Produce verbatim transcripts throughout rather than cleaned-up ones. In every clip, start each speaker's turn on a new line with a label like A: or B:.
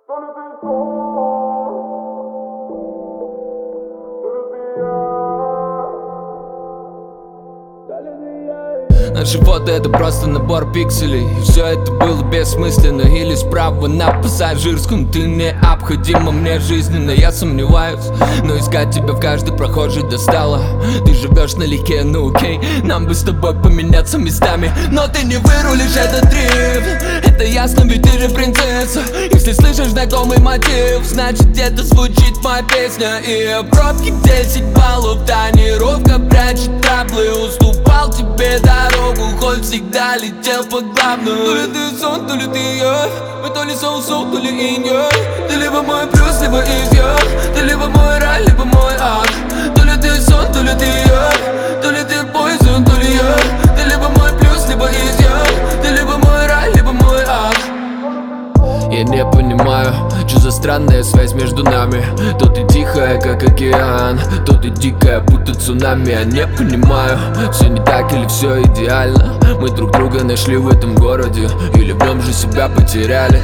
A: Наши фото — это просто набор пикселей. Все это было бессмысленно. Или справа на пассажирском. Ты необходима мне жизненно, я сомневаюсь. Но искать тебя в каждой прохожей достало. Ты живешь налегке, ну окей. Нам бы с тобой поменяться местами. Но ты не вырулишь этот дрифт. Это ясно, ведь ты же принцесса. Если слышишь знакомый мотив, значит где-то звучит моя песня. И пробки десять баллов, тонировка прячет траблы. Уступал тебе дорогу, хоть всегда летел по главному. То ли ты сон, то ли ты я. Мы то ли соу-соу, то ли инь-янь. Ты либо мой плюс, либо изъян. Ты либо мой рай, либо мой ад. То ли ты сон, то ли ты я. То ли ты poison, то ли я. Ты либо мой плюс, либо изъян. Ты либо мой рай, либо мой ад. Я не понимаю, что за странная связь между нами. То ты тихая, как океан, то ты дикая, будто цунами. Я не понимаю, все не так или все идеально. Мы друг друга нашли в этом городе, или в нем же себя потеряли.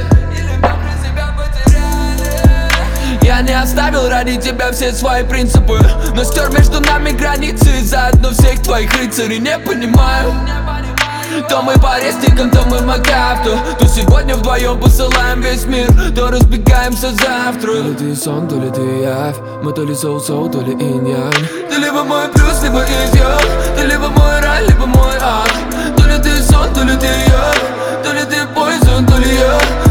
A: Я не оставил ради тебя все свои принципы, но стер между нами границы, заодно всех твоих рыцарей. Не понимаю, то мы по рестикам, то мы МакАвто. То сегодня вдвоем посылаем весь мир, то разбегаемся завтра. То ли ты сон, то ли ты явь. Мы то ли соу-соу, то ли инь-янь. Ты либо мой плюс, либо изъян. Ты либо мой рай, либо мой ад. То ли ты сон, то ли ты я. То ли ты poison, то ли я.